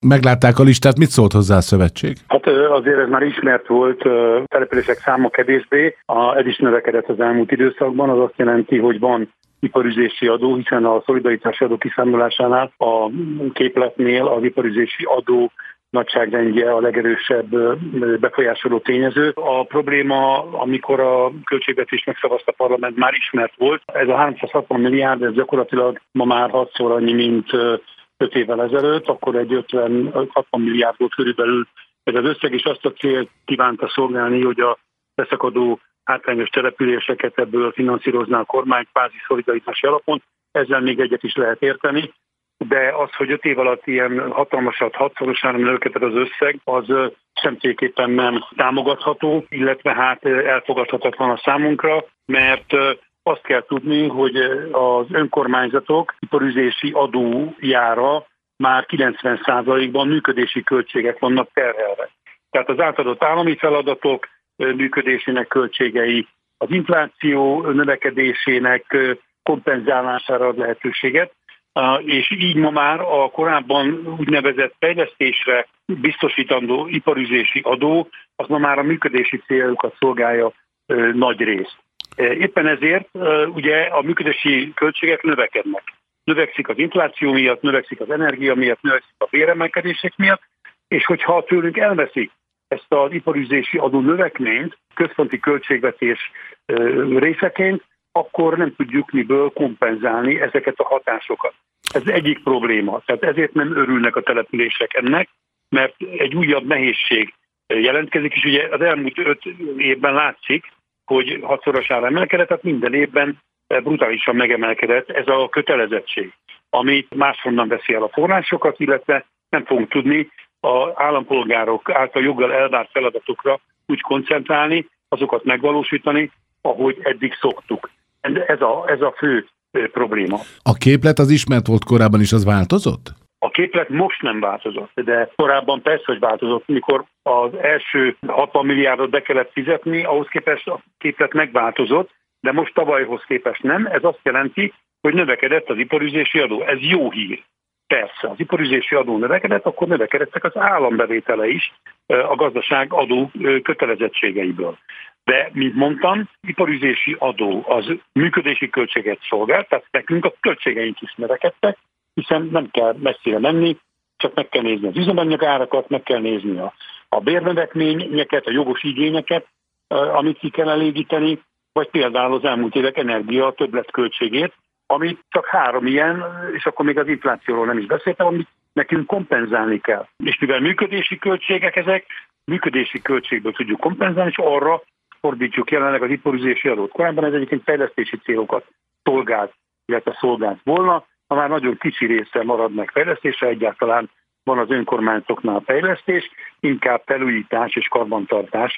Meglátták a listát, mit szólt hozzá a szövetség? Hát azért ez már ismert volt, települések száma kevésbé, ez is növekedett az elmúlt időszakban, az azt jelenti, hogy van iparüzési adó, hiszen a szolidaritási adó kiszámolásánál a képletnél az iparüzési adó nagyságrendje a legerősebb befolyásoló tényező. A probléma, amikor a költségvetést megszavazta a parlament, már ismert volt. Ez a 360 milliárd, ez gyakorlatilag ma már 6-szor annyi, mint 5 évvel ezelőtt, akkor egy 50-60 milliárd volt körülbelül ez az összeg, és azt a célt kívánta szolgálni, hogy a leszakadó hátrányos településeket ebből finanszírozná a kormány kvázi szolidaritási alapon. Ezzel még egyet is lehet érteni, de az, hogy 5 év alatt ilyen hatalmasat, 6-szorosára növekedett az összeg, az semmiképpen nem támogatható, illetve hát elfogadhatatlan a számunkra, mert azt kell tudni, hogy az önkormányzatok iparüzési adójára már 90%-ban működési költségek vannak terhelve. Tehát az átadott állami feladatok működésének költségei, az infláció növekedésének kompenzálására ad lehetőséget, és így ma már a korábban úgynevezett fejlesztésre biztosítandó iparüzési adó, az ma már a működési célokat szolgálja nagy részt. Éppen ezért ugye a működési költségek növekednek. Növekszik az infláció miatt, növekszik az energia miatt, növekszik a béremelkedések miatt, és hogyha tőlünk elveszik ezt az iparüzési adó növekményt központi költségvetés részeként, akkor nem tudjuk miből kompenzálni ezeket a hatásokat. Ez egyik probléma. Tehát ezért nem örülnek a települések ennek, mert egy újabb nehézség jelentkezik, és ugye az elmúlt 5 évben látszik, hogy 6-szorosára emelkedett, tehát minden évben brutálisan megemelkedett ez a kötelezettség, amit máshonnan veszi el a forrásokat, illetve nem fogunk tudni az állampolgárok által joggal elvárt feladatokra úgy koncentrálni, azokat megvalósítani, ahogy eddig szoktuk. Ez a fő probléma. A képlet az ismert volt korábban is, az változott? A képlet most nem változott, de korábban persze, hogy változott. Mikor az első 60 milliárdot be kellett fizetni, ahhoz képest a képlet megváltozott, de most tavalyhoz képest nem. Ez azt jelenti, hogy növekedett az iparüzési adó. Ez jó hír. Persze, az iparüzési adó növekedett, akkor növekedettek az állambevétele is a gazdaság adó kötelezettségeiből. De, mint mondtam, iparüzési adó az működési költséget szolgál, tehát nekünk a költségeink is növekedtek, hiszen nem kell messzire menni, csak meg kell nézni az üzemanyag árakat, meg kell nézni a bérnövekményeket, a jogos igényeket, amit ki kell elégíteni, vagy például az elmúlt évek energia többletköltségét, ami csak 3 ilyen, és akkor még az inflációról nem is beszéltem, amit nekünk kompenzálni kell. És mivel működési költségek ezek, működési költségből tudjuk kompenzálni, és arra fordítjuk jelenleg az iparüzési adót. Korábban ez egyébként fejlesztési célokat szolgált, illetve szolgált volna, ha már nagyon kicsi része marad meg fejlesztésre, egyáltalán van az önkormányzatoknál fejlesztés, inkább felújítás és karbantartás,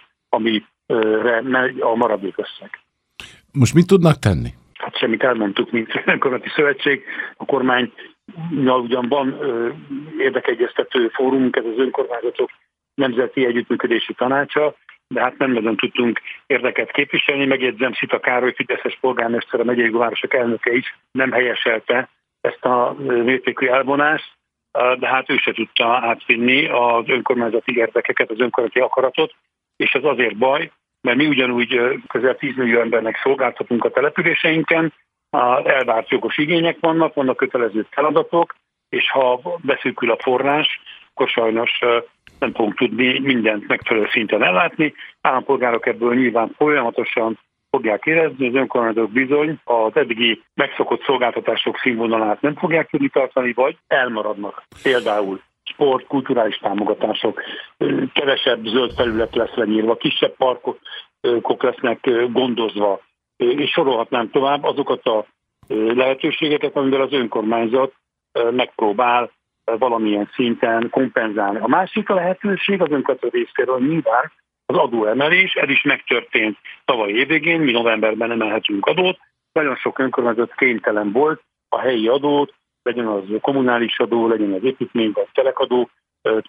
amire megy a maradék összeg. Most mit tudnak tenni? Hát semmit elmondtuk, mint önkormányzati szövetség. A kormánynal ugyan van érdekegyeztető fórumunk, ez az önkormányzatok nemzeti együttműködési tanácsa, de hát nem nagyon tudtunk érdeket képviselni. Megjegyzem, Szita Károly, fideszes polgármester, a megyei városok elnöke is nem helyeselte ezt a mértékű elvonást, de hát ő se tudta átvinni az önkormányzati érdekeket, az önkormányzati akaratot, és ez azért baj, mert mi ugyanúgy közel 10 millió embernek szolgáltatunk a településeinken, elvárt jogos igények vannak kötelező feladatok, és ha beszűkül a forrás, akkor sajnos nem fogunk tudni mindent megfelelő szinten ellátni. Állampolgárok ebből nyilván folyamatosan fogják érezni, az önkormányzatok bizony az eddigi megszokott szolgáltatások színvonalát nem fogják tudni tartani, vagy elmaradnak. Például sport, kulturális támogatások, kevesebb zöld felület lesz lenyírva, kisebb parkok lesznek gondozva, és sorolhatnám tovább azokat a lehetőségeket, amivel az önkormányzat megpróbál valamilyen szinten kompenzálni. A másik lehetőség az önkormányzat részéről nyilván az adóemelés, ez is megtörtént tavaly évvégén, mi novemberben emelhetünk adót, nagyon sok önkormányzat kénytelen volt a helyi adót, legyen az kommunális adó, legyen az építmény vagy telekadó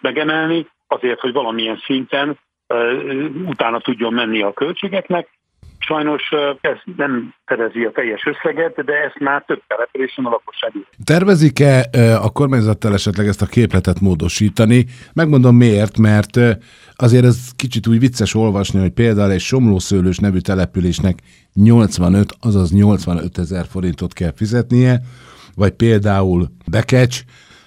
megemelni, azért, hogy valamilyen szinten utána tudjon menni a költségeknek. Sajnos ez nem fedezi a teljes összeget, de ezt már több településen a lakosság. Tervezik-e a kormányzattal esetleg ezt a képletet módosítani? Megmondom miért, mert azért ez kicsit úgy vicces olvasni, hogy például egy Somlószőlős nevű településnek 85 000 forintot kell fizetnie, vagy például Bekecs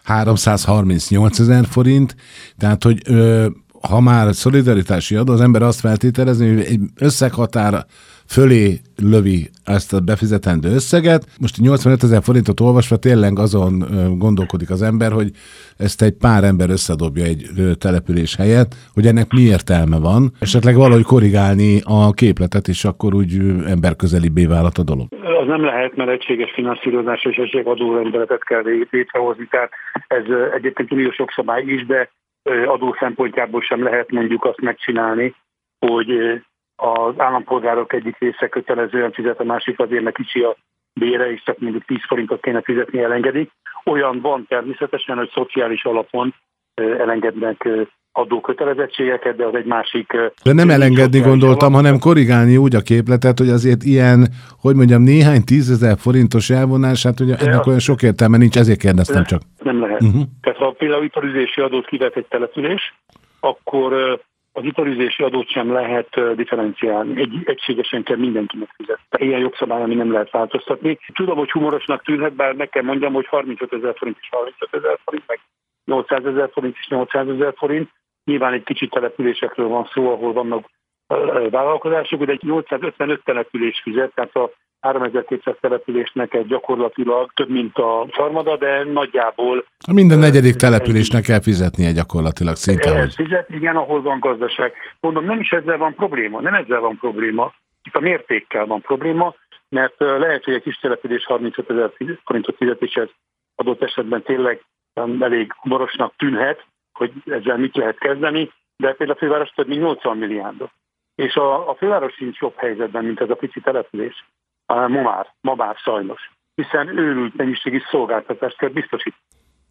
338 000 forint, tehát hogy ha már szolidaritási adó, az ember azt feltételezni, hogy egy összeghatár fölé lövi ezt a befizetendő összeget. Most 85 000 forintot olvasva tényleg azon gondolkodik az ember, hogy ezt egy pár ember összedobja egy település helyett, hogy ennek mi értelme van. Esetleg valahogy korrigálni a képletet, és akkor úgy emberközelibbé válhat a dolog. Az nem lehet, mert egységes finanszírozás és egységes adórendeletet kell létrehozni. Tehát ez egyébként uniós jogszabály is, de adó szempontjából sem lehet mondjuk azt megcsinálni, hogy az állampolgárok egyik része kötelezően fizet, a másik azért, mert kicsi a bére, és csak mondjuk 10 forintot kéne fizetni, elengedik. Olyan van természetesen, hogy szociális alapon elengednek adókötelezettségeket, de az egy másik... De nem elengedni gondoltam, hanem korrigálni úgy a képletet, hogy azért ilyen, hogy mondjam, néhány 10 000 forintos elvonás, hát ugye ennek olyan sok értelme nincs, ezért kérdeztem csak. Nem lehet. Tehát ha például iparüzési adót kivet egy település, akkor az iparüzési adót sem lehet differenciálni. Egységesen kell mindenkinek fizetni. Ilyen jogszabály, ami nem lehet változtatni. Tudom, hogy humorosnak tűnhet, bár meg kell mondjam, hogy 35 000 forint és 35 000 forint, meg 800 000 forint és 800 000 forint. Nyilván egy kicsit településekről van szó, ahol vannak vállalkozások, de egy 855 település fizet, tehát a 3200 településnek ez gyakorlatilag több, mint a harmada, de nagyjából... Minden negyedik településnek kell fizetnie gyakorlatilag szinte. Ez fizet, igen, ahol van gazdaság. Mondom, nem is ezzel van probléma, nem ezzel van probléma. Itt a mértékkel van probléma, mert lehet, hogy egy kis település 35 000 forintot fizet, és ez adott esetben tényleg elég humorosnak tűnhet, hogy ezzel mit lehet kezdeni, de például a főváros több mint 80 milliárdot. És a főváros sincs jobb helyzetben, mint ez a pici település. Ma már sajnos. Hiszen őrült mennyiségi szolgáltatást kell biztosítani.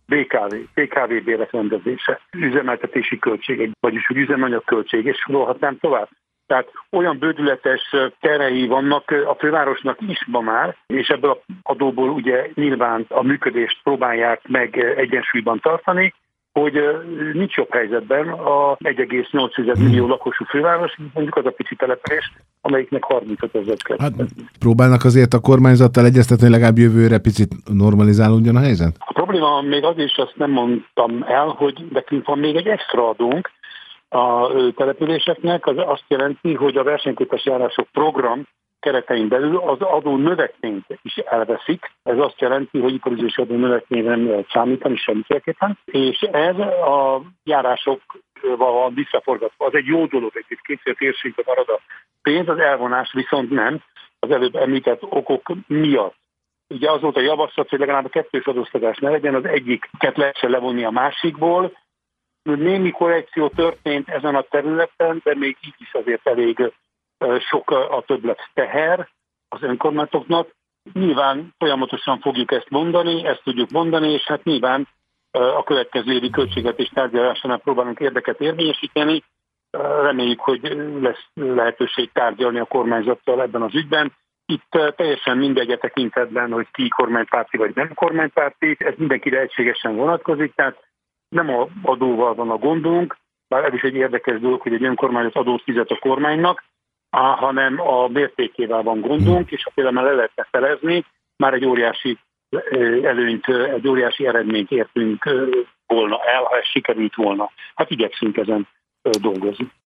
BKV bérek rendezése, üzemeltetési költségek, vagyis úgy üzemanyagköltség, és sorolhatnám tovább. Tehát olyan bődületes terei vannak a fővárosnak is ma már, és ebből az adóból ugye nyilván a működést próbálják meg egyensúlyban tartani, hogy nincs jobb helyzetben a 1,8 millió lakosú főváros, mondjuk az a pici település, amelyiknek 35 000 kell. Hát próbálnak azért a kormányzattal egyeztetni, hogy legalább jövőre picit normalizálódjon a helyzet? A probléma még az is, azt nem mondtam el, hogy nekünk van még egy extra adónk a településeknek, az azt jelenti, hogy a versenyképes járások program keretein belül az adó növekményt is elveszik. Ez azt jelenti, hogy iparüzési adó növekményre nem lehet számítani semmiféleképpen, és ez a járásokval van visszaforgatva. Az egy jó dolog, egy kétszer térségben marad a pénz, az elvonás viszont nem, az előbb említett okok miatt. Ugye az volt a javaslat, hogy legalább a kettős adóztatás ne legyen, az egyiket lehessen levonni a másikból. Némi korrekció történt ezen a területen, de még így is azért elég sok a többlet teher az önkormányzatoknak. Nyilván folyamatosan fogjuk ezt mondani, ezt tudjuk mondani, és hát nyilván a következő évi költségvetés tárgyalásánál próbálunk érdeket érvényesíteni. Reméljük, hogy lesz lehetőség tárgyalni a kormányzattal ebben az ügyben. Itt teljesen mindegy tekintetben, hogy ki kormánypárti vagy nem kormánypárti, ez mindenkire egységesen vonatkozik, tehát nem a adóval van a gondunk, bár ez is egy érdekes dolog, hogy egy önkormányzat adót fizet a kormánynak, hanem a mértékével van gondunk, és ha például le lehetne felezni, már egy óriási előnyt, egy óriási eredményt értünk volna el, ha ez sikerült volna. Hát igyekszünk ezen dolgozni.